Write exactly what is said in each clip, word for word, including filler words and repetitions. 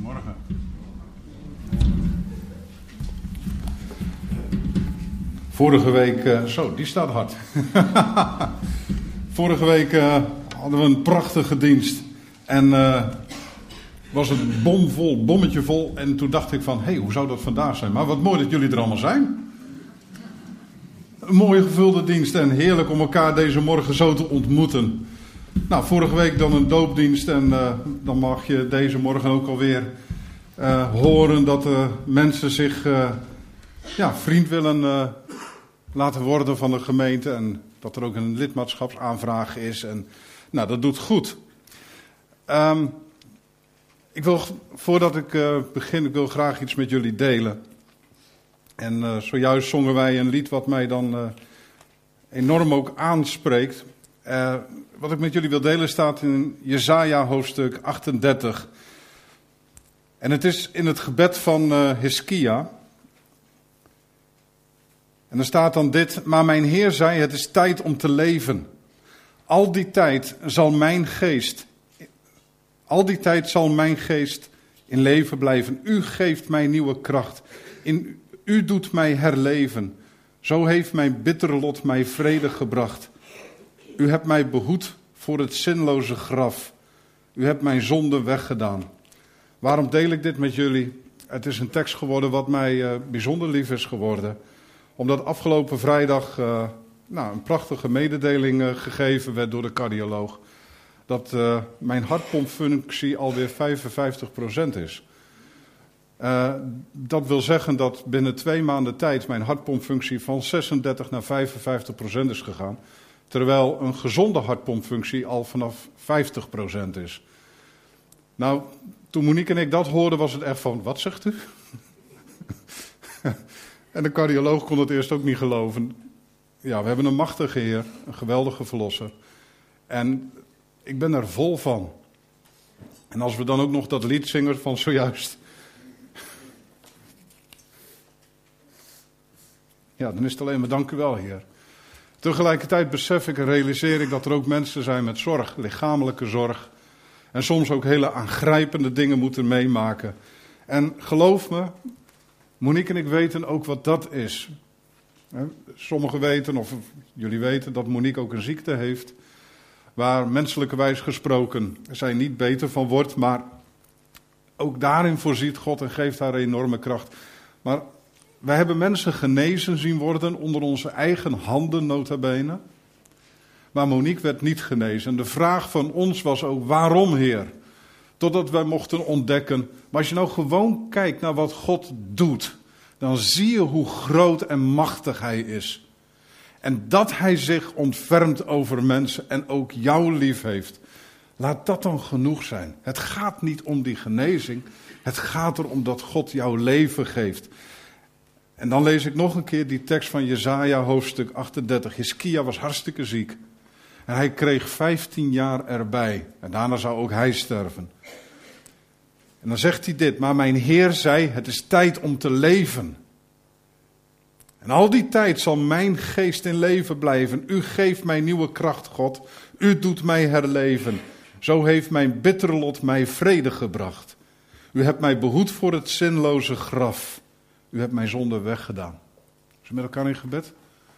Goedemorgen. Vorige week, uh, zo, die staat hard. Vorige week uh, hadden we een prachtige dienst. En uh, was het bomvol, bommetje vol. En toen dacht ik van, hé, hey, hoe zou dat vandaag zijn? Maar wat mooi dat jullie er allemaal zijn. Een mooie gevulde dienst en heerlijk om elkaar deze morgen zo te ontmoeten. Nou, vorige week dan een doopdienst en uh, dan mag je deze morgen ook alweer uh, horen dat uh, mensen zich uh, ja, vriend willen uh, laten worden van de gemeente. En dat er ook een lidmaatschapsaanvraag is. En, nou, dat doet goed. Um, ik wil, voordat ik uh, begin, ik wil graag iets met jullie delen. En uh, zojuist zongen wij een lied wat mij dan uh, enorm ook aanspreekt. Uh, wat ik met jullie wil delen staat in Jesaja hoofdstuk achtendertig. En het is in het gebed van uh, Hiskia. En er staat dan dit: maar mijn Heer zei, het is tijd om te leven. Al die tijd zal mijn geest, al die tijd zal mijn geest in leven blijven. U geeft mij nieuwe kracht. In U doet mij herleven. Zo heeft mijn bittere lot mij vrede gebracht. U hebt mij behoed voor het zinloze graf. U hebt mijn zonde weggedaan. Waarom deel ik dit met jullie? Het is een tekst geworden wat mij uh, bijzonder lief is geworden. Omdat afgelopen vrijdag uh, nou, een prachtige mededeling uh, gegeven werd door de cardioloog. Dat uh, mijn hartpompfunctie alweer vijfenvijftig procent is. Uh, dat wil zeggen dat binnen twee maanden tijd mijn hartpompfunctie van zesendertig naar vijfenvijftig procent is gegaan. Terwijl een gezonde hartpompfunctie al vanaf vijftig procent is. Nou, toen Monique en ik dat hoorden was het echt van, wat zegt u? En de cardioloog kon het eerst ook niet geloven. Ja, we hebben een machtige Heer, een geweldige verlosser. En ik ben er vol van. En als we dan ook nog dat lied zingen van zojuist. Ja, dan is het alleen maar dank u wel, Heer. Tegelijkertijd besef ik en realiseer ik dat er ook mensen zijn met zorg, lichamelijke zorg. En soms ook hele aangrijpende dingen moeten meemaken. En geloof me, Monique en ik weten ook wat dat is. Sommigen weten, of jullie weten, dat Monique ook een ziekte heeft. Waar menselijkerwijs gesproken zij niet beter van wordt. Maar ook daarin voorziet God en geeft haar enorme kracht. Maar wij hebben mensen genezen zien worden onder onze eigen handen, nota bene. Maar Monique werd niet genezen. En de vraag van ons was ook, waarom, Heer? Totdat wij mochten ontdekken. Maar als je nou gewoon kijkt naar wat God doet, dan zie je hoe groot en machtig Hij is. En dat Hij zich ontfermt over mensen en ook jou lief heeft. Laat dat dan genoeg zijn. Het gaat niet om die genezing. Het gaat erom dat God jouw leven geeft. En dan lees ik nog een keer die tekst van Jesaja hoofdstuk achtendertig. Hiskia was hartstikke ziek. En hij kreeg vijftien jaar erbij. En daarna zou ook hij sterven. En dan zegt hij dit: maar mijn Heer zei, het is tijd om te leven. En al die tijd zal mijn geest in leven blijven. U geeft mij nieuwe kracht, God. U doet mij herleven. Zo heeft mijn bittere lot mij vrede gebracht. U hebt mij behoed voor het zinloze graf. U hebt mijn zonde weggedaan. Zullen we met elkaar in gebed?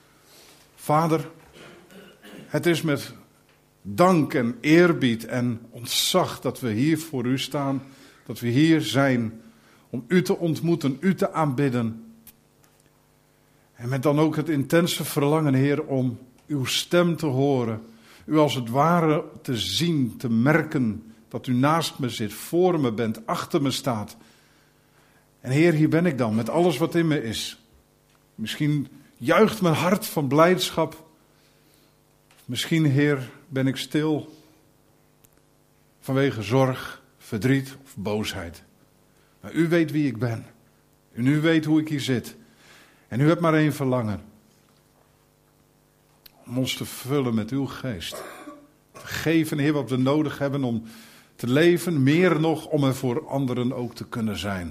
Vader, het is met dank en eerbied en ontzag dat we hier voor u staan. Dat we hier zijn om u te ontmoeten, u te aanbidden. En met dan ook het intense verlangen, Heer, om uw stem te horen. U als het ware te zien, te merken dat u naast me zit, voor me bent, achter me staat. En Heer, hier ben ik dan, met alles wat in me is. Misschien juicht mijn hart van blijdschap. Misschien, Heer, ben ik stil vanwege zorg, verdriet of boosheid. Maar u weet wie ik ben. En u weet hoe ik hier zit. En u hebt maar één verlangen. Om ons te vullen met uw geest. Te geven, Heer, wat we nodig hebben om te leven. Meer nog om er voor anderen ook te kunnen zijn.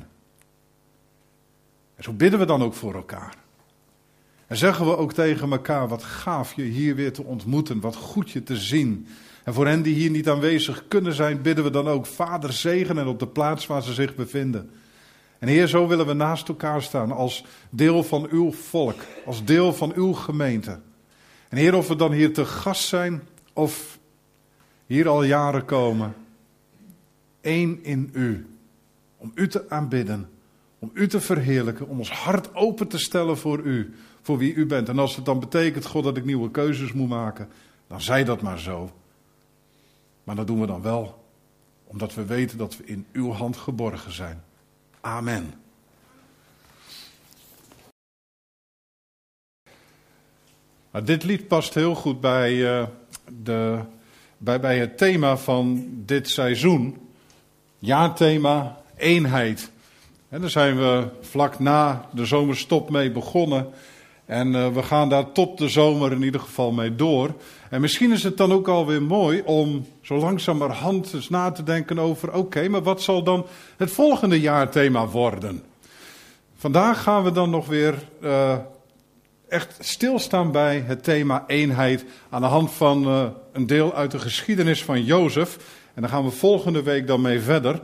En zo bidden we dan ook voor elkaar. En zeggen we ook tegen elkaar, wat gaaf je hier weer te ontmoeten. Wat goed je te zien. En voor hen die hier niet aanwezig kunnen zijn, bidden we dan ook, Vader, zegen hen op de plaats waar ze zich bevinden. En Heer, zo willen we naast elkaar staan als deel van uw volk, als deel van uw gemeente. En Heer, of we dan hier te gast zijn of hier al jaren komen, één in u, om u te aanbidden, om u te verheerlijken, om ons hart open te stellen voor u, voor wie u bent. En als het dan betekent, God, dat ik nieuwe keuzes moet maken, dan zij dat maar zo. Maar dat doen we dan wel, omdat we weten dat we in uw hand geborgen zijn. Amen. Nou, dit lied past heel goed bij, uh, de, bij, bij het thema van dit seizoen. Jaarthema eenheid. En daar zijn we vlak na de zomerstop mee begonnen. En uh, we gaan daar tot de zomer in ieder geval mee door. En misschien is het dan ook alweer mooi om zo langzamerhand eens na te denken over, oké, okay, maar wat zal dan het volgende jaarthema worden? Vandaag gaan we dan nog weer uh, echt stilstaan bij het thema eenheid aan de hand van uh, een deel uit de geschiedenis van Jozef. En daar gaan we volgende week dan mee verder.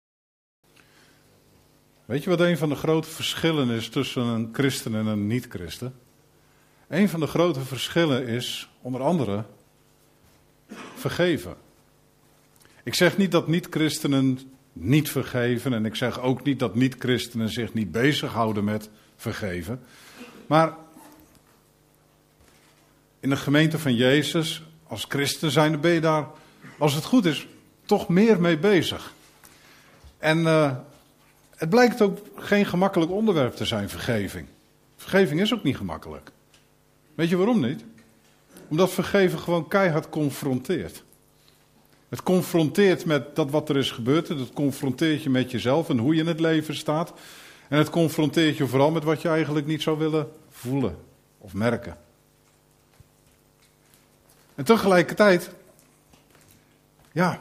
Weet je wat een van de grote verschillen is tussen een christen en een niet-christen? Een van de grote verschillen is, onder andere, vergeven. Ik zeg niet dat niet-christenen niet vergeven en ik zeg ook niet dat niet-christenen zich niet bezighouden met vergeven. Maar in de gemeente van Jezus, als christen zijn, ben je daar, als het goed is, toch meer mee bezig. En uh, het blijkt ook geen gemakkelijk onderwerp te zijn, vergeving. Vergeving is ook niet gemakkelijk. Weet je waarom niet? Omdat vergeven gewoon keihard confronteert. Het confronteert met dat wat er is gebeurd. Het confronteert je met jezelf en hoe je in het leven staat. En het confronteert je vooral met wat je eigenlijk niet zou willen voelen of merken. En tegelijkertijd, ja,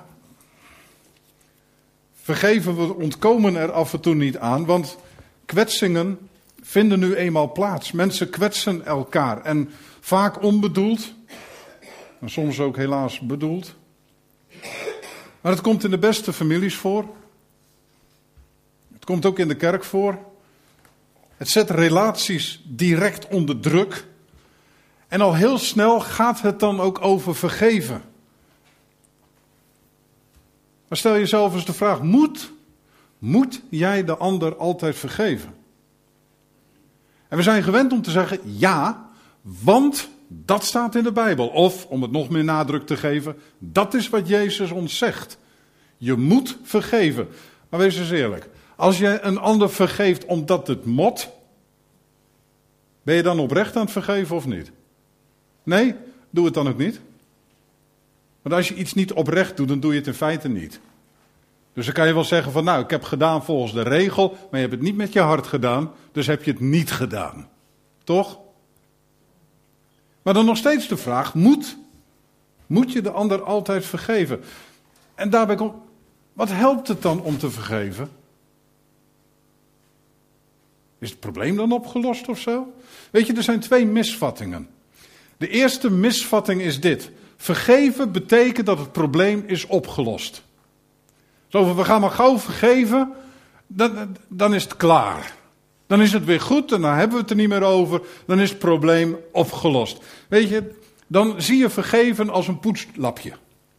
vergeven we ontkomen er af en toe niet aan, want kwetsingen vinden nu eenmaal plaats. Mensen kwetsen elkaar en vaak onbedoeld, en soms ook helaas bedoeld. Maar het komt in de beste families voor. Het komt ook in de kerk voor. Het zet relaties direct onder druk. En al heel snel gaat het dan ook over vergeven. Maar stel jezelf eens de vraag, moet, moet jij de ander altijd vergeven? En we zijn gewend om te zeggen, ja, want dat staat in de Bijbel. Of, om het nog meer nadruk te geven, dat is wat Jezus ons zegt. Je moet vergeven. Maar wees eens eerlijk, als je een ander vergeeft omdat het moet, ben je dan oprecht aan het vergeven of niet? Nee, doe het dan ook niet. Want als je iets niet oprecht doet, dan doe je het in feite niet. Dus dan kan je wel zeggen van, nou, ik heb gedaan volgens de regel, maar je hebt het niet met je hart gedaan, dus heb je het niet gedaan. Toch? Maar dan nog steeds de vraag, moet, moet je de ander altijd vergeven? En daarbij komt, wat helpt het dan om te vergeven? Is het probleem dan opgelost of zo? Weet je, er zijn twee misvattingen. De eerste misvatting is dit. Vergeven betekent dat het probleem is opgelost. Zo, we gaan maar gauw vergeven, dan, dan is het klaar. Dan is het weer goed en dan hebben we het er niet meer over. Dan is het probleem opgelost. Weet je, dan zie je vergeven als een poetslapje.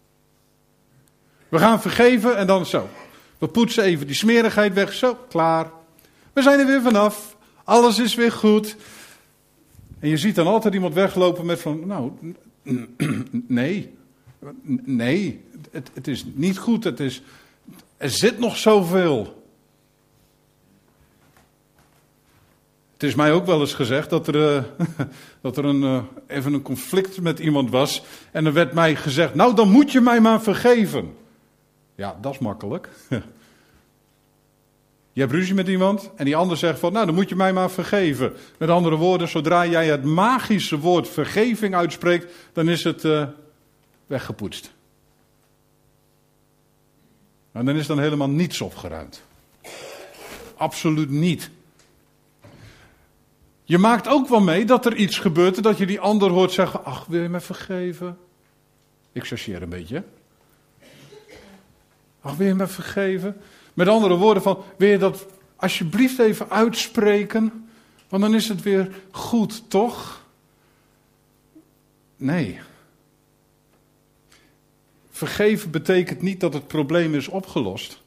We gaan vergeven en dan zo. We poetsen even die smerigheid weg, zo, klaar. We zijn er weer vanaf, alles is weer goed. En je ziet dan altijd iemand weglopen met van, nou, nee, nee, het, het is niet goed, het is, er zit nog zoveel. Het is mij ook wel eens gezegd dat er, uh, dat er een, uh, even een conflict met iemand was. En er werd mij gezegd, nou dan moet je mij maar vergeven. Ja, dat is makkelijk. Je hebt ruzie met iemand en die ander zegt van, nou dan moet je mij maar vergeven. Met andere woorden, zodra jij het magische woord vergeving uitspreekt, dan is het uh, weggepoetst. En dan is dan helemaal niets opgeruimd. Absoluut niet. Je maakt ook wel mee dat er iets gebeurt en dat je die ander hoort zeggen, ach wil je me vergeven? Ik chargeer een beetje. Ach, wil je me vergeven? Met andere woorden van, wil je dat alsjeblieft even uitspreken? Want dan is het weer goed, toch? Nee. Vergeven betekent niet dat het probleem is opgelost.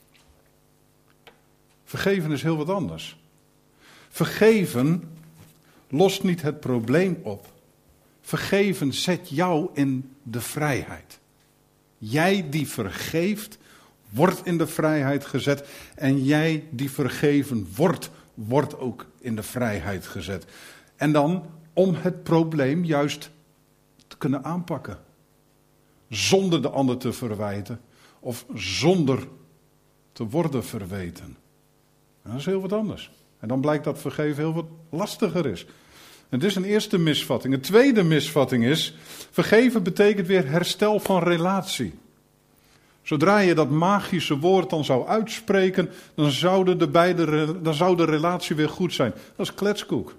Vergeven is heel wat anders. Vergeven lost niet het probleem op. Vergeven zet jou in de vrijheid. Jij die vergeeft, wordt in de vrijheid gezet. En jij die vergeven wordt, wordt ook in de vrijheid gezet. En dan om het probleem juist te kunnen aanpakken. Zonder de ander te verwijten. Of zonder te worden verweten. Dat is heel wat anders. En dan blijkt dat vergeven heel wat lastiger is. En dit is een eerste misvatting. Een tweede misvatting is, vergeven betekent weer herstel van relatie. Zodra je dat magische woord dan zou uitspreken, dan, zouden de beide, dan zou de relatie weer goed zijn. Dat is kletskoek.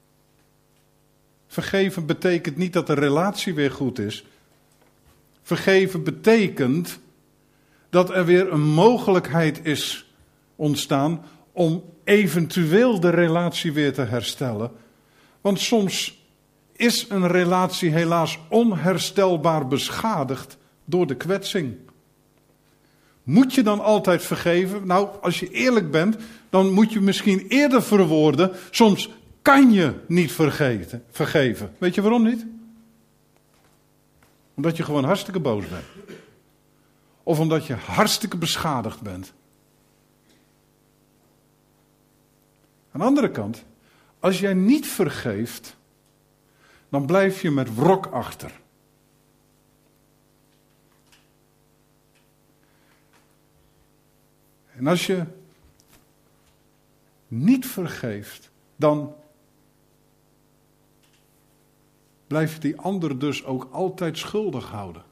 Vergeven betekent niet dat de relatie weer goed is. Vergeven betekent dat er weer een mogelijkheid is ontstaan om eventueel de relatie weer te herstellen. Want soms is een relatie helaas onherstelbaar beschadigd door de kwetsing. Moet je dan altijd vergeven? Nou, als je eerlijk bent, dan moet je misschien eerder verwoorden. Soms kan je niet vergeten, vergeven. Weet je waarom niet? Omdat je gewoon hartstikke boos bent. Of omdat je hartstikke beschadigd bent. Aan de andere kant, als jij niet vergeeft, dan blijf je met wrok achter. En als je niet vergeeft, dan blijf je die ander dus ook altijd schuldig houden.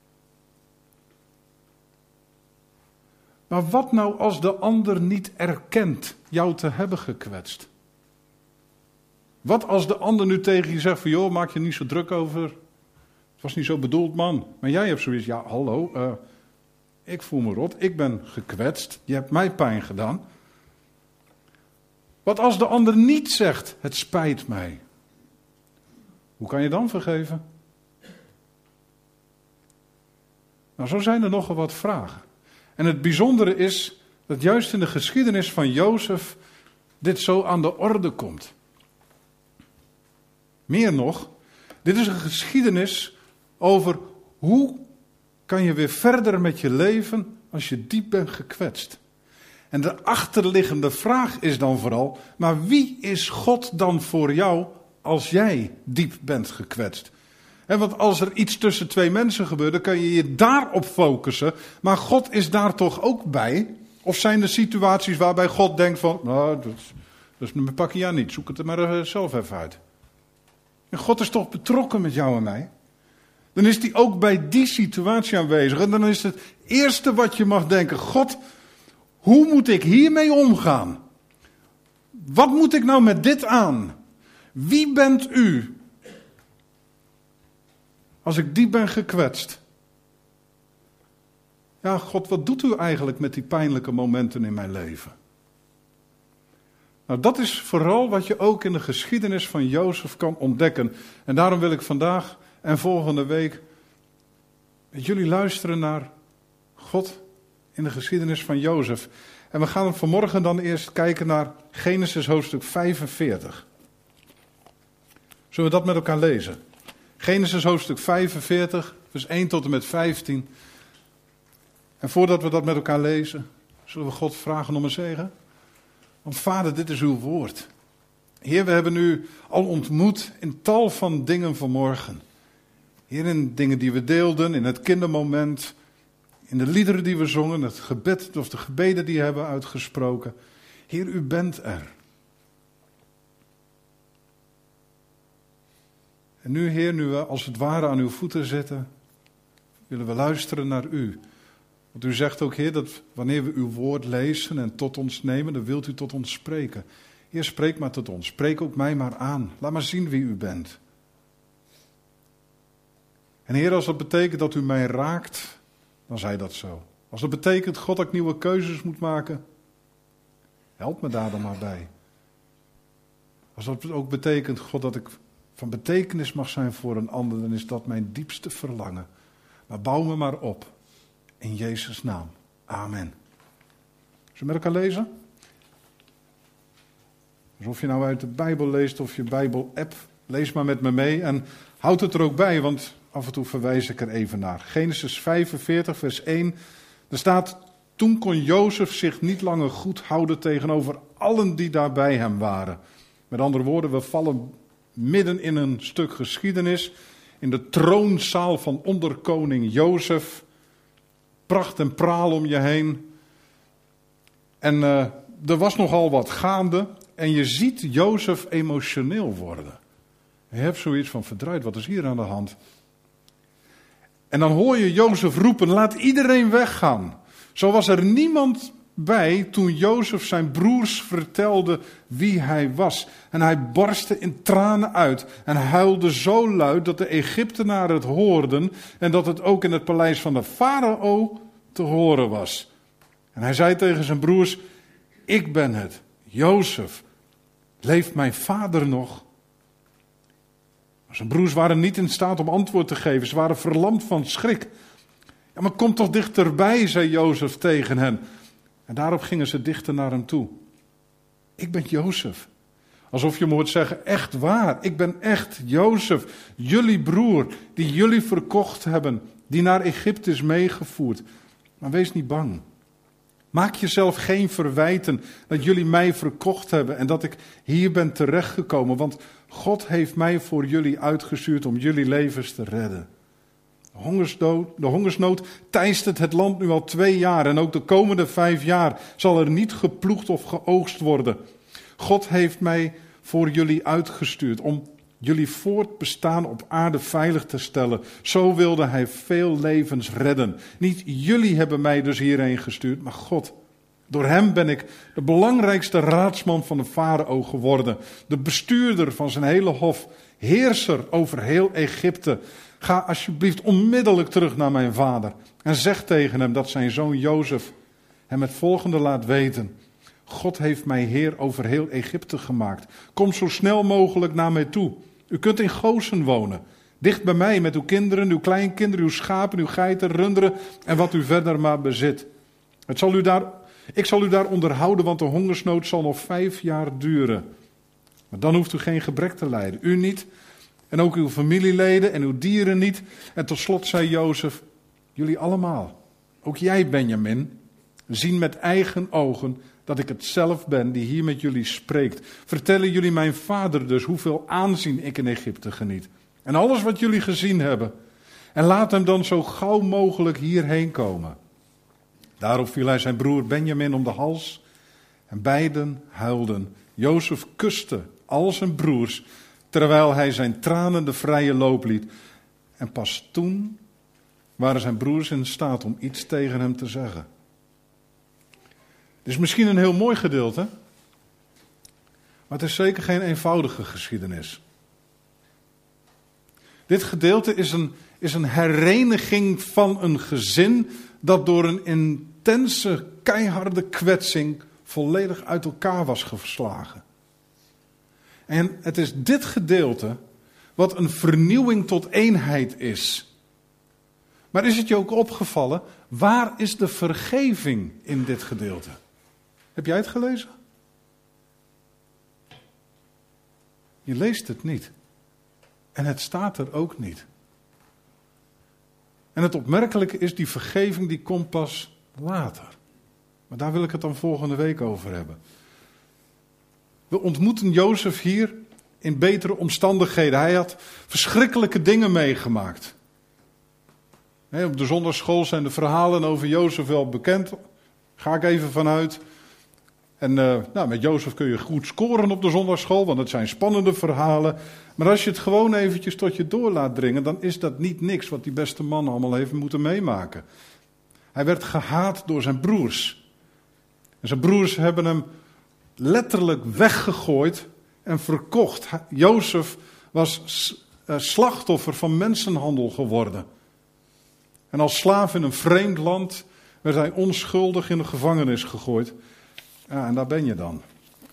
Maar wat nou als de ander niet erkent jou te hebben gekwetst? Wat als de ander nu tegen je zegt van, joh, maak je niet zo druk over. Het was niet zo bedoeld, man. Maar jij hebt zoiets, ja, hallo, uh, ik voel me rot, ik ben gekwetst, je hebt mij pijn gedaan. Wat als de ander niet zegt, het spijt mij? Hoe kan je dan vergeven? Nou, zo zijn er nogal wat vragen. En het bijzondere is dat juist in de geschiedenis van Jozef dit zo aan de orde komt. Meer nog, dit is een geschiedenis over hoe kan je weer verder met je leven als je diep bent gekwetst. En de achterliggende vraag is dan vooral, maar wie is God dan voor jou als jij diep bent gekwetst? En want als er iets tussen twee mensen gebeurt, dan kan je je daarop focussen. Maar God is daar toch ook bij? Of zijn er situaties waarbij God denkt van, nou, dat, dat is mijn pakje aan niet, zoek het er maar zelf even uit. En God is toch betrokken met jou en mij? Dan is hij ook bij die situatie aanwezig. En dan is het eerste wat je mag denken, God, hoe moet ik hiermee omgaan? Wat moet ik nou met dit aan? Wie bent u? Als ik diep ben gekwetst. Ja, God, wat doet u eigenlijk met die pijnlijke momenten in mijn leven? Nou, dat is vooral wat je ook in de geschiedenis van Jozef kan ontdekken. En daarom wil ik vandaag en volgende week met jullie luisteren naar God in de geschiedenis van Jozef. En we gaan vanmorgen dan eerst kijken naar Genesis hoofdstuk vijfenveertig. Zullen we dat met elkaar lezen? Genesis hoofdstuk vijfenveertig, vers één tot en met vijftien. En voordat we dat met elkaar lezen, zullen we God vragen om een zegen. Want Vader, dit is uw woord. Heer, we hebben u al ontmoet in tal van dingen vanmorgen. Heer, in dingen die we deelden, in het kindermoment, in de liederen die we zongen, het gebed of de gebeden die we hebben uitgesproken. Heer, u bent er. En nu, Heer, nu we als het ware aan uw voeten zitten, willen we luisteren naar u. Want u zegt ook, Heer, dat wanneer we uw woord lezen en tot ons nemen, dan wilt u tot ons spreken. Heer, spreek maar tot ons. Spreek ook mij maar aan. Laat maar zien wie u bent. En Heer, als dat betekent dat u mij raakt, dan zij dat zo. Als dat betekent, God, dat ik nieuwe keuzes moet maken, help me daar dan maar bij. Als dat ook betekent, God, dat ik van betekenis mag zijn voor een ander, dan is dat mijn diepste verlangen. Maar bouw me maar op. In Jezus' naam. Amen. Zullen we met elkaar lezen? Dus of je nou uit de Bijbel leest of je Bijbel-app, lees maar met me mee en houd het er ook bij, want af en toe verwijs ik er even naar. Genesis vijfenveertig, vers één. Er staat, toen kon Jozef zich niet langer goed houden tegenover allen die daar bij hem waren. Met andere woorden, we vallen midden in een stuk geschiedenis. In de troonzaal van onderkoning Jozef. Pracht en praal om je heen. En uh, er was nogal wat gaande. En je ziet Jozef emotioneel worden. Je hebt zoiets van, verdraaid, wat is hier aan de hand? En dan hoor je Jozef roepen, laat iedereen weggaan. Zo was er niemand bij toen Jozef zijn broers vertelde wie hij was. En hij barstte in tranen uit en huilde zo luid dat de Egyptenaren het hoorden en dat het ook in het paleis van de farao te horen was. En hij zei tegen zijn broers, ik ben het, Jozef. Leeft mijn vader nog? Zijn broers waren niet in staat om antwoord te geven. Ze waren verlamd van schrik. Ja, maar kom toch dichterbij, zei Jozef tegen hen. En daarop gingen ze dichter naar hem toe. Ik ben Jozef. Alsof je me hoort zeggen, echt waar, ik ben echt Jozef. Jullie broer, die jullie verkocht hebben, die naar Egypte is meegevoerd. Maar wees niet bang. Maak jezelf geen verwijten dat jullie mij verkocht hebben en dat ik hier ben terechtgekomen. Want God heeft mij voor jullie uitgestuurd om jullie levens te redden. De hongersnood, de hongersnood teistert het land nu al twee jaar en ook de komende vijf jaar zal er niet geploegd of geoogst worden. God heeft mij voor jullie uitgestuurd om jullie voortbestaan op aarde veilig te stellen. Zo wilde hij veel levens redden. Niet jullie hebben mij dus hierheen gestuurd, maar God. Door hem ben ik de belangrijkste raadsman van de farao geworden. De bestuurder van zijn hele hof. Heerser over heel Egypte. Ga alsjeblieft onmiddellijk terug naar mijn vader. En zeg tegen hem dat zijn zoon Jozef hem het volgende laat weten. God heeft mij heer over heel Egypte gemaakt. Kom zo snel mogelijk naar mij toe. U kunt in Gozen wonen. Dicht bij mij met uw kinderen, uw kleinkinderen, uw schapen, uw geiten, runderen en wat u verder maar bezit. Het zal u daar, ik zal u daar onderhouden, want de hongersnood zal nog vijf jaar duren. Maar dan hoeft u geen gebrek te lijden. U niet en ook uw familieleden en uw dieren niet. En tot slot zei Jozef, jullie allemaal, ook jij Benjamin, zien met eigen ogen dat ik het zelf ben die hier met jullie spreekt. Vertellen jullie mijn vader dus hoeveel aanzien ik in Egypte geniet. En alles wat jullie gezien hebben. En laat hem dan zo gauw mogelijk hierheen komen. Daarop viel hij zijn broer Benjamin om de hals. En beiden huilden. Jozef kuste al zijn broers, terwijl hij zijn tranen de vrije loop liet. En pas toen waren zijn broers in staat om iets tegen hem te zeggen. Het is misschien een heel mooi gedeelte, maar het is zeker geen eenvoudige geschiedenis. Dit gedeelte is een, is een hereniging van een gezin dat door een intense, keiharde kwetsing volledig uit elkaar was geslagen. En het is dit gedeelte wat een vernieuwing tot eenheid is. Maar is het je ook opgevallen, waar is de vergeving in dit gedeelte? Heb jij het gelezen? Je leest het niet. En het staat er ook niet. En het opmerkelijke is, die vergeving die komt pas later. Maar daar wil ik het dan volgende week over hebben. We ontmoeten Jozef hier in betere omstandigheden. Hij had verschrikkelijke dingen meegemaakt. He, op de zondagschool zijn de verhalen over Jozef wel bekend. Ga ik even vanuit. En uh, nou, met Jozef kun je goed scoren op de zondagschool, want het zijn spannende verhalen. Maar als je het gewoon eventjes tot je door laat dringen, dan is dat niet niks wat die beste man allemaal heeft moeten meemaken. Hij werd gehaat door zijn broers. En zijn broers hebben hem letterlijk weggegooid en verkocht. Jozef was uh, slachtoffer van mensenhandel geworden. En als slaaf in een vreemd land werd hij onschuldig in de gevangenis gegooid. Ja, en daar ben je dan.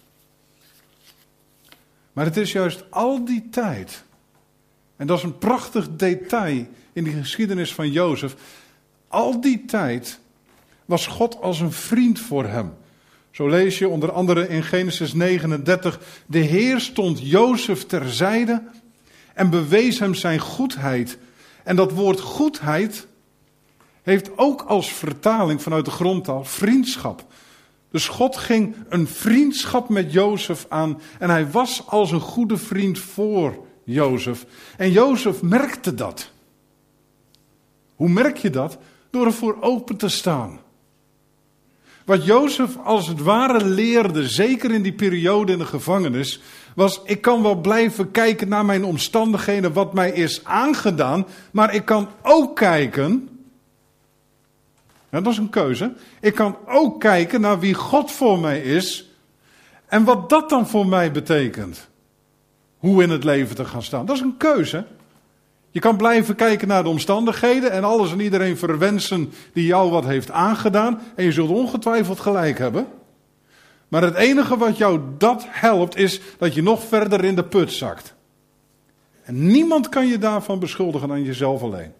Maar het is juist al die tijd, en dat is een prachtig detail in die geschiedenis van Jozef, al die tijd was God als een vriend voor hem. Zo lees je onder andere in Genesis negenendertig, de Heer stond Jozef terzijde en bewees hem zijn goedheid. En dat woord goedheid heeft ook als vertaling vanuit de grondtaal vriendschap. Dus God ging een vriendschap met Jozef aan en hij was als een goede vriend voor Jozef. En Jozef merkte dat. Hoe merk je dat? Door ervoor open te staan. Wat Jozef als het ware leerde, zeker in die periode in de gevangenis, was: ik kan wel blijven kijken naar mijn omstandigheden, wat mij is aangedaan, maar ik kan ook kijken, ja, dat is een keuze, ik kan ook kijken naar wie God voor mij is en wat dat dan voor mij betekent. Hoe in het leven te gaan staan, dat is een keuze. Je kan blijven kijken naar de omstandigheden en alles en iedereen verwensen die jou wat heeft aangedaan. En je zult ongetwijfeld gelijk hebben. Maar het enige wat jou dat helpt is dat je nog verder in de put zakt. En niemand kan je daarvan beschuldigen dan jezelf alleen.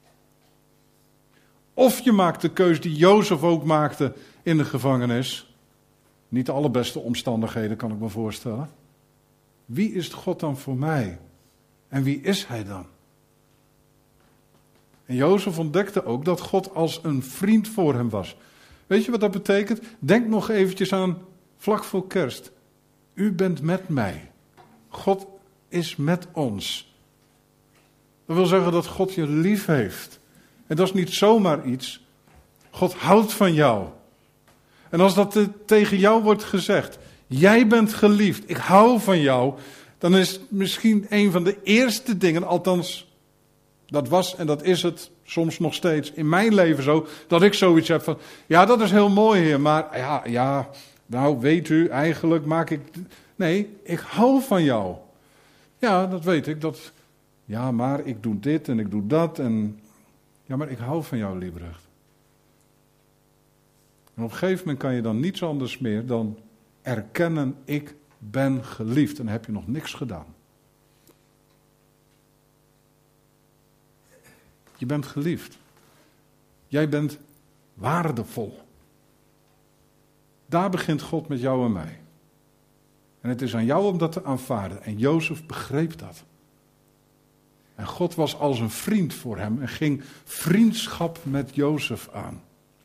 Of je maakt de keus die Jozef ook maakte in de gevangenis. Niet de allerbeste omstandigheden, kan ik me voorstellen. Wie is God dan voor mij? En wie is hij dan? En Jozef ontdekte ook dat God als een vriend voor hem was. Weet je wat dat betekent? Denk nog eventjes aan vlak voor kerst. U bent met mij. God is met ons. Dat wil zeggen dat God je lief heeft. En dat is niet zomaar iets. God houdt van jou. En als dat tegen jou wordt gezegd, jij bent geliefd, ik hou van jou, dan is het misschien een van de eerste dingen, althans, dat was en dat is het soms nog steeds in mijn leven zo, dat ik zoiets heb van, ja, dat is heel mooi, Heer, maar ja, ja, nou, weet u, eigenlijk maak ik, nee, ik hou van jou. Ja, dat weet ik, dat, ja, maar ik doe dit en ik doe dat en, ja, maar ik hou van jou, Liebrecht. En op een gegeven moment kan je dan niets anders meer dan erkennen, ik ben geliefd. En dan heb je nog niks gedaan. Je bent geliefd. Jij bent waardevol. Daar begint God met jou en mij. En het is aan jou om dat te aanvaarden. En Jozef begreep dat. En God was als een vriend voor hem en ging vriendschap met Jozef aan.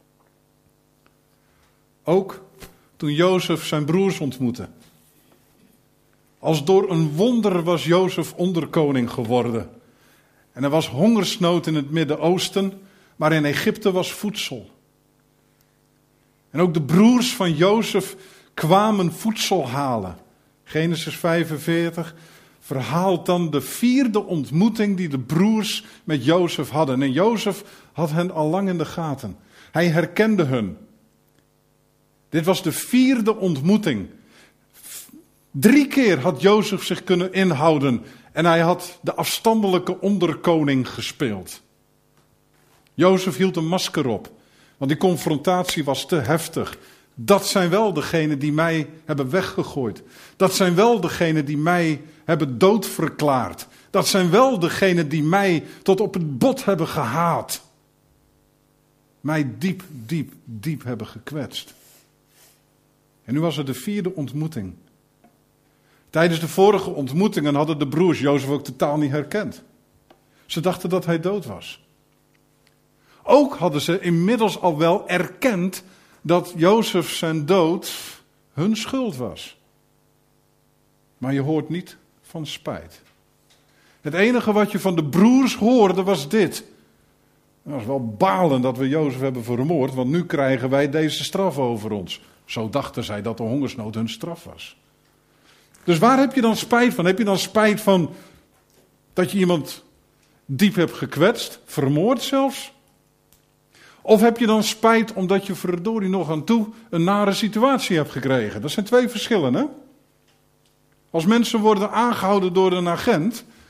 Ook toen Jozef zijn broers ontmoette. Als door een wonder was Jozef onderkoning geworden. En er was hongersnood in het Midden-Oosten, maar in Egypte was voedsel. En ook de broers van Jozef kwamen voedsel halen. Genesis vijfenveertig verhaalt dan de vierde ontmoeting die de broers met Jozef hadden. En Jozef had hen al lang in de gaten. Hij herkende hun. Dit was de vierde ontmoeting. Drie keer had Jozef zich kunnen inhouden en hij had de afstandelijke onderkoning gespeeld. Jozef hield een masker op, want die confrontatie was te heftig. Dat zijn wel degenen die mij hebben weggegooid. Dat zijn wel degenen die mij hebben doodverklaard. Dat zijn wel degenen die mij tot op het bot hebben gehaat. Mij diep, diep, diep hebben gekwetst. En nu was er de vierde ontmoeting. Tijdens de vorige ontmoetingen hadden de broers Jozef ook totaal niet herkend. Ze dachten dat hij dood was. Ook hadden ze inmiddels al wel erkend dat Jozef zijn dood hun schuld was. Maar je hoort niet van spijt. Het enige wat je van de broers hoorde was dit. Het was wel balen dat we Jozef hebben vermoord, want nu krijgen wij deze straf over ons. Zo dachten zij dat de hongersnood hun straf was. Dus waar heb je dan spijt van? Heb je dan spijt van dat je iemand diep hebt gekwetst, vermoord zelfs? Of heb je dan spijt omdat je verdorie nog aan toe een nare situatie hebt gekregen? Dat zijn twee verschillen, hè? Als mensen worden aangehouden door een agent,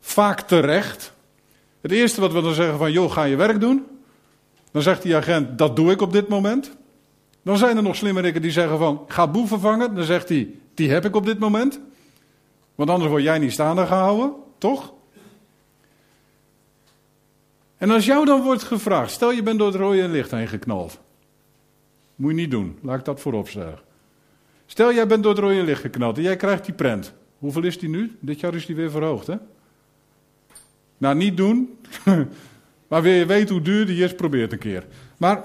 vaak terecht. Het eerste wat we dan zeggen van, joh, ga je werk doen. Dan zegt die agent, dat doe ik op dit moment. Dan zijn er nog slimmerikken die zeggen van, ga boeven vangen. Dan zegt hij, die heb ik op dit moment. Want anders word jij niet staande gehouden, toch? En als jou dan wordt gevraagd, stel je bent door het rode licht heen geknald. Moet je niet doen, laat ik dat voorop zeggen. Stel jij bent door het rode licht geknald en jij krijgt die prent. Hoeveel is die nu? Dit jaar is die weer verhoogd, hè? Nou, niet doen. Maar wil je weten hoe duur die is, probeer het een keer. Maar,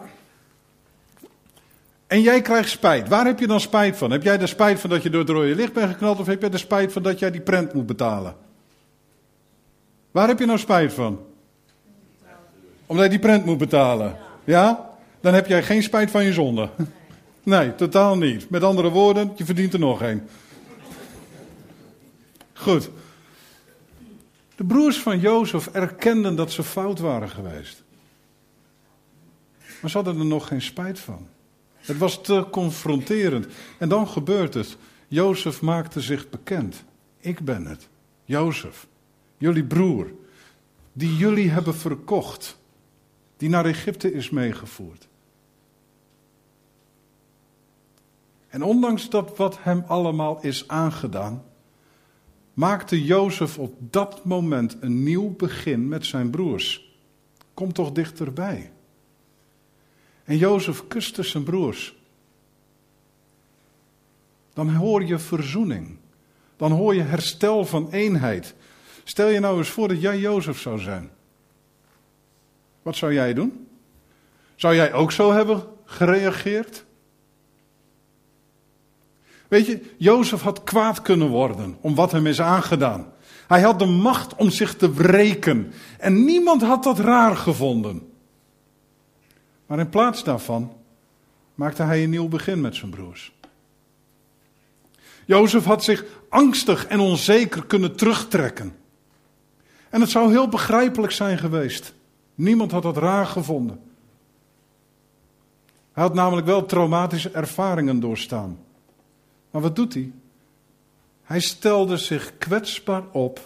en jij krijgt spijt. Waar heb je dan spijt van? Heb jij de spijt van dat je door het rode licht bent geknald of heb jij de spijt van dat jij die prent moet betalen? Waar heb je nou spijt van? Omdat je die prent moet betalen. Ja? Dan heb jij geen spijt van je zonde. Nee, totaal niet. Met andere woorden, je verdient er nog een. Goed. De broers van Jozef erkenden dat ze fout waren geweest. Maar ze hadden er nog geen spijt van. Het was te confronterend. En dan gebeurt het. Jozef maakte zich bekend. Ik ben het. Jozef. Jullie broer. Die jullie hebben verkocht. Die naar Egypte is meegevoerd. En ondanks dat wat hem allemaal is aangedaan, maakte Jozef op dat moment een nieuw begin met zijn broers. Kom toch dichterbij. En Jozef kuste zijn broers. Dan hoor je verzoening. Dan hoor je herstel van eenheid. Stel je nou eens voor dat jij Jozef zou zijn. Wat zou jij doen? Zou jij ook zo hebben gereageerd? Weet je, Jozef had kwaad kunnen worden om wat hem is aangedaan. Hij had de macht om zich te wreken. En niemand had dat raar gevonden. Maar in plaats daarvan maakte hij een nieuw begin met zijn broers. Jozef had zich angstig en onzeker kunnen terugtrekken. En het zou heel begrijpelijk zijn geweest. Niemand had dat raar gevonden. Hij had namelijk wel traumatische ervaringen doorstaan. Maar wat doet hij? Hij stelde zich kwetsbaar op.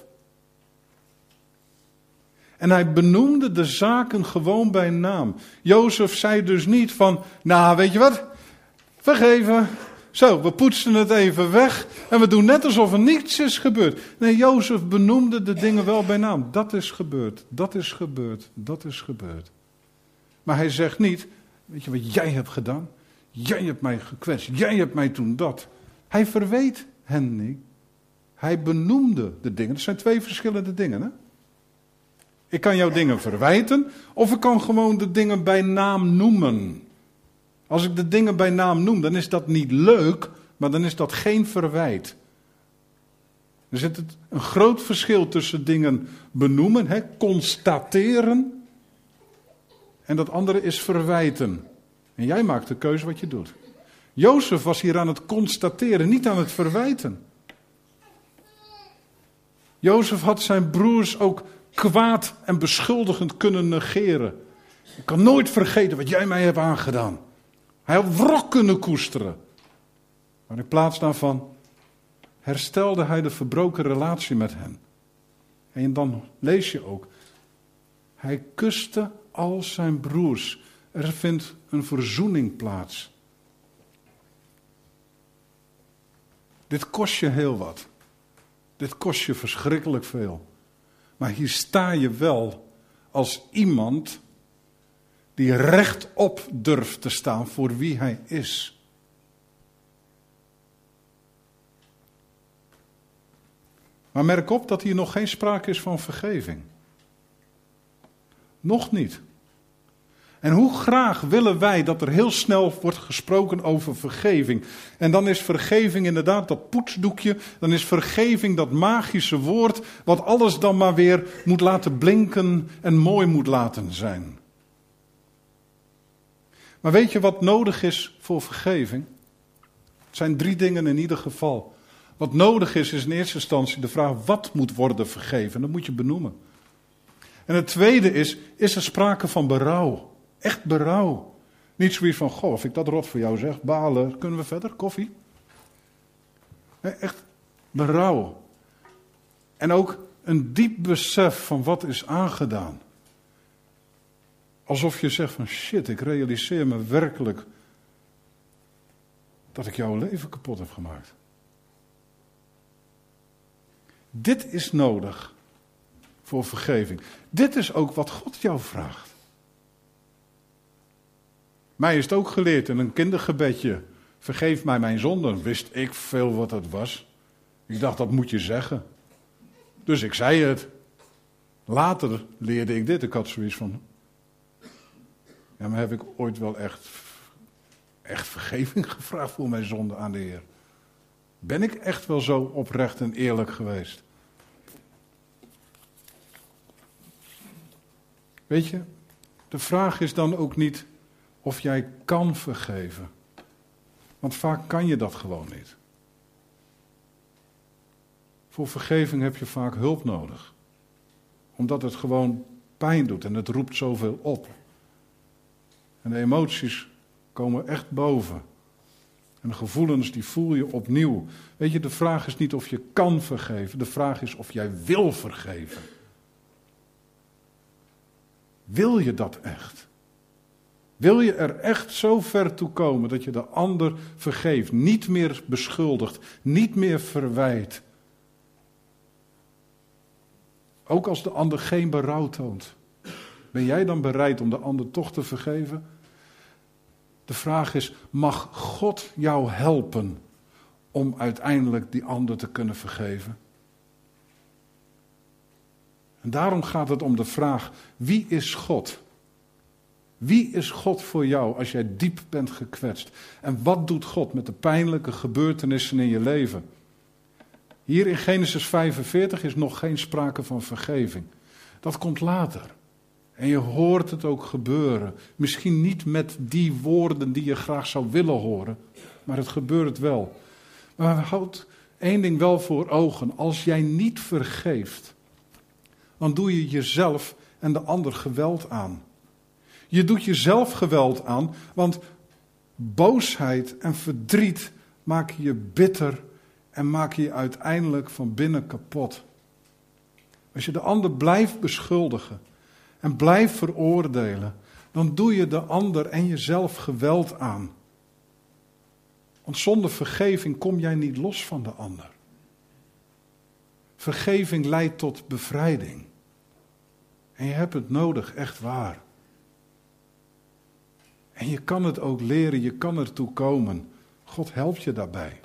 En hij benoemde de zaken gewoon bij naam. Jozef zei dus niet van, nou weet je wat, vergeven. Zo, we poetsen het even weg en we doen net alsof er niets is gebeurd. Nee, Jozef benoemde de dingen wel bij naam. Dat is gebeurd, dat is gebeurd, dat is gebeurd. Maar hij zegt niet, weet je wat jij hebt gedaan? Jij hebt mij gekwetst, jij hebt mij toen dat. Hij verweet hen niet. Hij benoemde de dingen. Dat zijn twee verschillende dingen, hè? Ik kan jou dingen verwijten, of ik kan gewoon de dingen bij naam noemen. Als ik de dingen bij naam noem, dan is dat niet leuk, maar dan is dat geen verwijt. Er zit een groot verschil tussen dingen benoemen, hè, constateren, en dat andere is verwijten. En jij maakt de keuze wat je doet. Jozef was hier aan het constateren, niet aan het verwijten. Jozef had zijn broers ook kwaad en beschuldigend kunnen negeren. Ik kan nooit vergeten wat jij mij hebt aangedaan. Hij had wrok kunnen koesteren. Maar in plaats daarvan herstelde hij de verbroken relatie met hen. En dan lees je ook. Hij kuste al zijn broers. Er vindt een verzoening plaats. Dit kost je heel wat. Dit kost je verschrikkelijk veel. Maar hier sta je wel als iemand die rechtop durft te staan voor wie hij is. Maar merk op dat hier nog geen sprake is van vergeving. Nog niet. En hoe graag willen wij dat er heel snel wordt gesproken over vergeving. En dan is vergeving inderdaad dat poetsdoekje. Dan is vergeving dat magische woord wat alles dan maar weer moet laten blinken en mooi moet laten zijn. Maar weet je wat nodig is voor vergeving? Het zijn drie dingen in ieder geval. Wat nodig is, is in eerste instantie de vraag wat moet worden vergeven. Dat moet je benoemen. En het tweede is, is er sprake van berouw? Echt berouw. Niet zoiets van, goh, of ik dat rot voor jou zeg, balen, kunnen we verder, koffie? Nee, echt berouw. En ook Een diep besef van wat is aangedaan. Alsof je zegt van shit, ik realiseer me werkelijk dat ik jouw leven kapot heb gemaakt. Dit is nodig voor vergeving. Dit is ook wat God jou vraagt. Mij is het ook geleerd in een kindergebedje. Vergeef mij mijn zonden. Wist ik veel wat het was. Ik dacht, dat moet je zeggen. Dus ik zei het. Later leerde ik dit. Ik had zoiets van... Ja, maar heb ik ooit wel echt, echt vergeving gevraagd voor mijn zonde aan de Heer? Ben ik echt wel zo oprecht en eerlijk geweest? Weet je, de vraag is dan ook niet of jij kan vergeven. Want vaak kan je dat gewoon niet. Voor vergeving heb je vaak hulp nodig. Omdat het gewoon pijn doet en het roept zoveel op. En de emoties komen echt boven. En de gevoelens die voel je opnieuw. Weet je, de vraag is niet of je kan vergeven. De vraag is of jij wil vergeven. Wil je dat echt? Wil je er echt zo ver toe komen dat je de ander vergeeft, niet meer beschuldigt, niet meer verwijt? Ook als de ander geen berouw toont. Ben jij dan bereid om de ander toch te vergeven? De vraag is, mag God jou helpen om uiteindelijk die ander te kunnen vergeven? En daarom gaat het om de vraag, wie is God? Wie is God voor jou als jij diep bent gekwetst? En wat doet God met de pijnlijke gebeurtenissen in je leven? Hier in Genesis vijfenveertig is nog geen sprake van vergeving. Dat komt later. En je hoort het ook gebeuren. Misschien niet met die woorden die je graag zou willen horen, maar het gebeurt wel. Maar houd één ding wel voor ogen. Als jij niet vergeeft, dan doe je jezelf en de ander geweld aan. Je doet jezelf geweld aan, want boosheid en verdriet maken je bitter en maken je uiteindelijk van binnen kapot. Als je de ander blijft beschuldigen en blijft veroordelen, dan doe je de ander en jezelf geweld aan. Want zonder vergeving kom jij niet los van de ander. Vergeving leidt tot bevrijding. En je hebt het nodig, echt waar. En je kan het ook leren, je kan ertoe komen. God helpt je daarbij.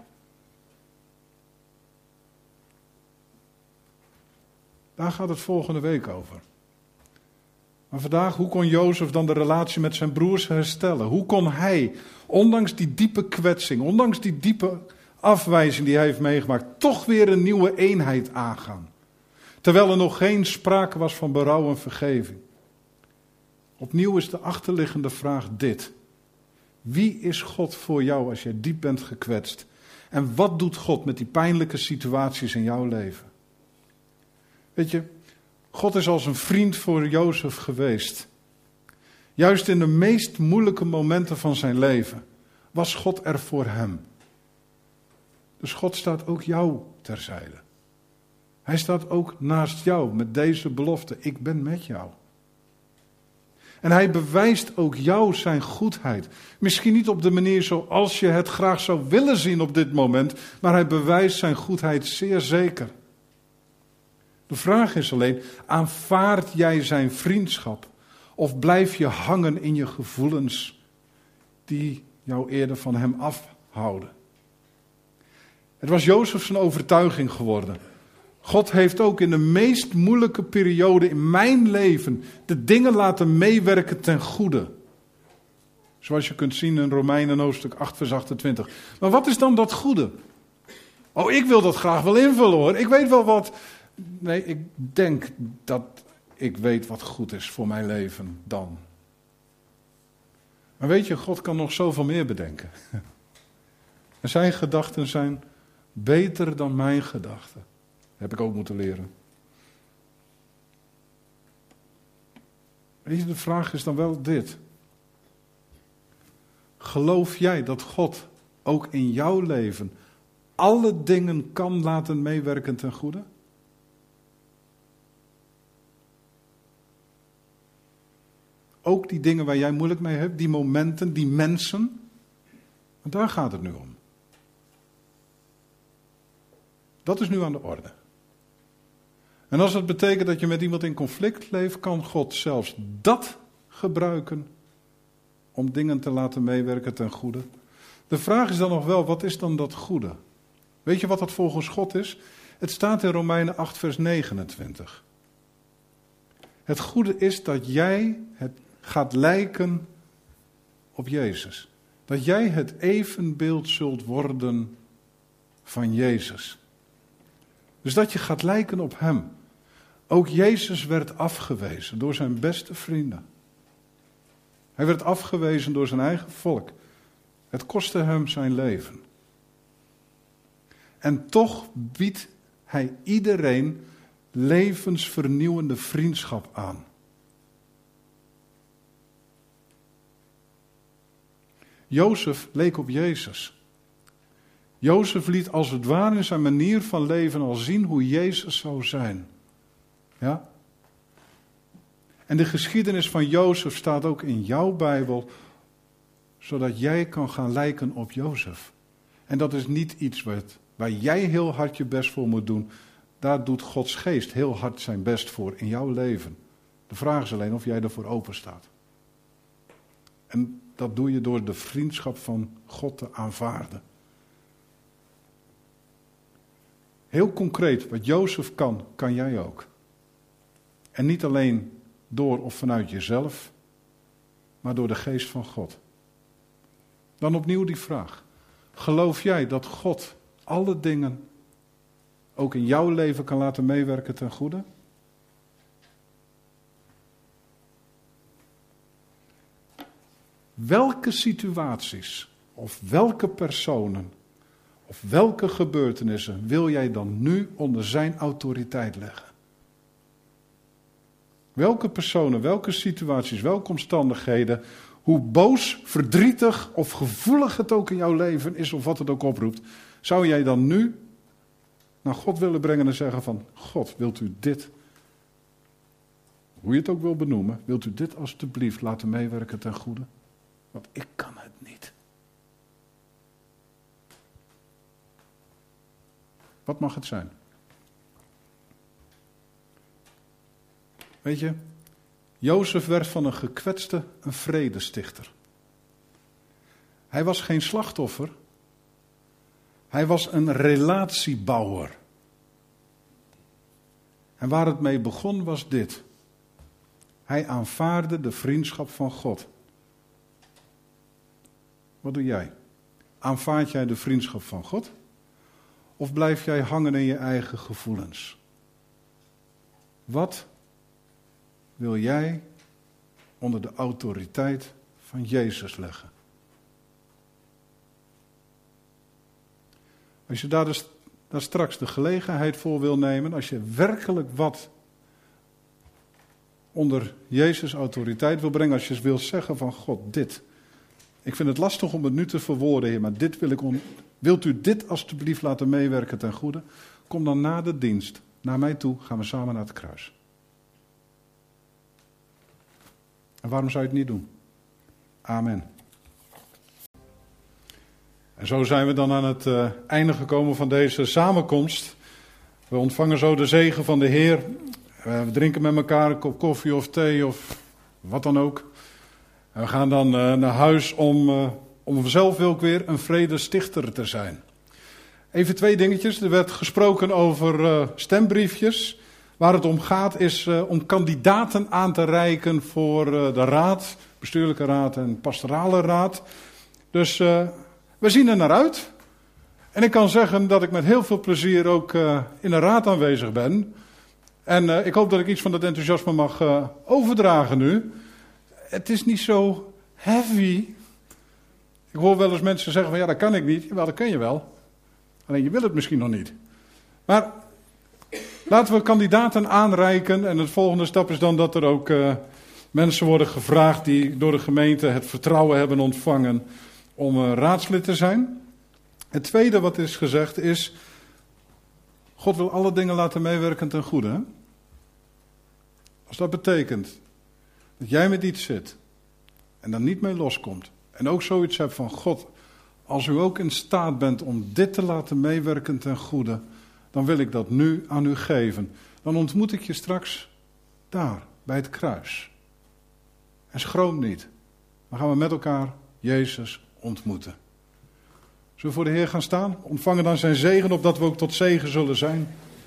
Daar gaat het volgende week over. Maar vandaag, hoe kon Jozef dan de relatie met zijn broers herstellen? Hoe kon hij, ondanks die diepe kwetsing, ondanks die diepe afwijzing die hij heeft meegemaakt, toch weer een nieuwe eenheid aangaan? Terwijl er nog geen sprake was van berouw en vergeving. Opnieuw is de achterliggende vraag dit. Wie is God voor jou als jij diep bent gekwetst? En wat doet God met die pijnlijke situaties in jouw leven? Weet je, God is als een vriend voor Jozef geweest. Juist in de meest moeilijke momenten van zijn leven was God er voor hem. Dus God staat ook jou terzijde. Hij staat ook naast jou met deze belofte. Ik ben met jou. En hij bewijst ook jou zijn goedheid. Misschien niet op de manier zoals je het graag zou willen zien op dit moment, maar hij bewijst zijn goedheid zeer zeker. De vraag is alleen, aanvaard jij zijn vriendschap? Of blijf je hangen in je gevoelens die jou eerder van hem afhouden? Het was Jozef zijn overtuiging geworden. God heeft ook in de meest moeilijke periode in mijn leven de dingen laten meewerken ten goede. Zoals je kunt zien in Romeinen hoofdstuk acht vers achtentwintig. Maar wat is dan dat goede? Oh, ik wil dat graag wel invullen hoor. Ik weet wel wat... Nee, ik denk dat ik weet wat goed is voor mijn leven dan. Maar weet je, God kan nog zoveel meer bedenken. En zijn gedachten zijn beter dan mijn gedachten. Heb ik ook moeten leren. Weet je, de vraag is dan wel dit. Geloof jij dat God ook in jouw leven alle dingen kan laten meewerken ten goede? Ook die dingen waar jij moeilijk mee hebt, die momenten, die mensen. Want daar gaat het nu om. Dat is nu aan de orde. En als het betekent dat je met iemand in conflict leeft, kan God zelfs dat gebruiken om dingen te laten meewerken ten goede. De vraag is dan nog wel, wat is dan dat goede? Weet je wat dat volgens God is? Het staat in Romeinen acht vers negenentwintig. Het goede is dat jij het gaat lijken op Jezus. Dat jij het evenbeeld zult worden van Jezus. Dus dat je gaat lijken op hem. Ook Jezus werd afgewezen door zijn beste vrienden. Hij werd afgewezen door zijn eigen volk. Het kostte hem zijn leven. En toch biedt hij iedereen levensvernieuwende vriendschap aan. Jozef leek op Jezus. Jozef liet als het ware in zijn manier van leven al zien hoe Jezus zou zijn. Ja? En de geschiedenis van Jozef staat ook in jouw Bijbel, zodat jij kan gaan lijken op Jozef. En dat is niet iets wat, waar jij heel hard je best voor moet doen. Daar doet Gods geest heel hard zijn best voor in jouw leven. De vraag is alleen of jij ervoor open staat. En dat doe je door de vriendschap van God te aanvaarden. Heel concreet, wat Jozef kan, kan jij ook. En niet alleen door of vanuit jezelf, maar door de geest van God. Dan opnieuw die vraag. Geloof jij dat God alle dingen ook in jouw leven kan laten meewerken ten goede? Welke situaties of welke personen of welke gebeurtenissen wil jij dan nu onder zijn autoriteit leggen? Welke personen, welke situaties, welke omstandigheden, hoe boos, verdrietig of gevoelig het ook in jouw leven is of wat het ook oproept, zou jij dan nu naar God willen brengen en zeggen van, God, wilt u dit, hoe je het ook wil benoemen, wilt u dit alstublieft laten meewerken ten goede? Want ik kan het niet. Wat mag het zijn? Weet je, Jozef werd van een gekwetste een vredestichter. Hij was geen slachtoffer. Hij was een relatiebouwer. En waar het mee begon was dit. Hij aanvaardde de vriendschap van God. Wat doe jij? Aanvaard jij de vriendschap van God? Of blijf jij hangen in je eigen gevoelens? Wat wil jij onder de autoriteit van Jezus leggen? Als je daar, dus, daar straks de gelegenheid voor wil nemen, als je werkelijk wat onder Jezus' autoriteit wil brengen, als je wil zeggen van God, dit. Ik vind het lastig om het nu te verwoorden, Heer, maar dit wil ik on... wilt u dit alstublieft laten meewerken ten goede? Kom dan na de dienst naar mij toe, gaan we samen naar het kruis. En waarom zou je het niet doen? Amen. En zo zijn we dan aan het uh, einde gekomen van deze samenkomst. We ontvangen zo de zegen van de Heer. Uh, we drinken met elkaar een kop koffie of thee of wat dan ook. En we gaan dan uh, naar huis om, uh, om zelf ook weer een vredestichter te zijn. Even twee dingetjes. Er werd gesproken over uh, stembriefjes. Waar het om gaat is uh, om kandidaten aan te reiken voor uh, de raad, bestuurlijke raad en pastorale raad. Dus uh, we zien er naar uit. En ik kan zeggen dat ik met heel veel plezier ook uh, in de raad aanwezig ben. En uh, ik hoop dat ik iets van dat enthousiasme mag uh, overdragen nu. Het is niet zo heavy. Ik hoor wel eens mensen zeggen van ja, dat kan ik niet. Wel, dat kun je wel. Alleen je wil het misschien nog niet. Maar laten we kandidaten aanreiken. En de volgende stap is dan dat er ook uh, mensen worden gevraagd die door de gemeente het vertrouwen hebben ontvangen om uh, raadslid te zijn. Het tweede wat is gezegd is, God wil alle dingen laten meewerken ten goede. Hè? Als dat betekent Dat jij met iets zit en daar niet mee loskomt. En ook zoiets hebt van God, als u ook in staat bent om dit te laten meewerken ten goede, dan wil ik dat nu aan u geven. Dan ontmoet ik je straks daar, bij het kruis. En schroom niet. Dan gaan we met elkaar Jezus ontmoeten. Zullen we voor de Heer gaan staan? Ontvangen dan zijn zegen, opdat we ook tot zegen zullen zijn.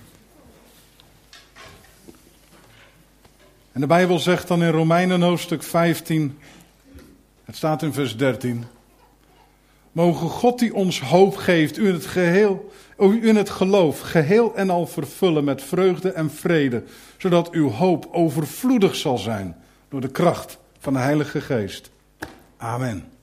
En de Bijbel zegt dan in Romeinen hoofdstuk vijftien, het staat in vers dertien. Mogen God die ons hoop geeft, u in het geheel, u in het geloof, geheel en al vervullen met vreugde en vrede, zodat uw hoop overvloedig zal zijn door de kracht van de Heilige Geest. Amen.